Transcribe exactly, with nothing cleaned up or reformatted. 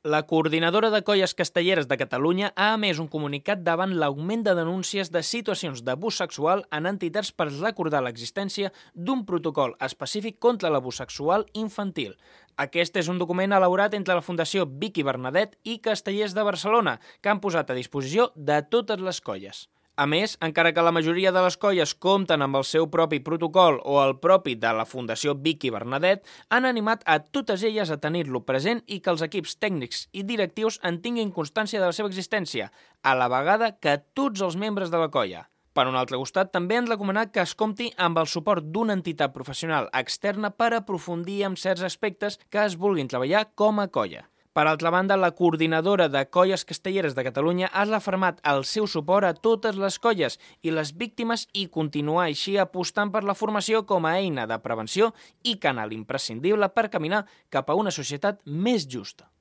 La Coordinadora de Colles Castelleres de Catalunya ha emès un comunicat davant l'augment de denúncies de situacions d'abús sexual en entitats per recordar l'existència d'un protocol específic contra l'abús sexual infantil. Aquest és un document elaborat entre la Fundació Vicky Bernadet i Castellers de Barcelona, que han posat a disposició de totes les colles. A més, encara que la majoria de les colles compten amb el seu propi protocol o el propi de la Fundació Vicky Bernadet, han animat a totes elles a tenir-lo present i que els equips tècnics i directius en tinguin constància de la seva existència, a la vegada que tots els membres de la colla. Per un altre costat, també han recomanat que es compti amb el suport d'una entitat professional externa per aprofundir en certs aspectes que es vulguin treballar com a colla. Per altra banda, la Coordinadora de Colles Castelleres de Catalunya ha refermat el seu suport a totes les colles i les víctimes i continuar així apostant per la formació com a eina de prevenció i canal imprescindible per caminar cap a una societat més justa.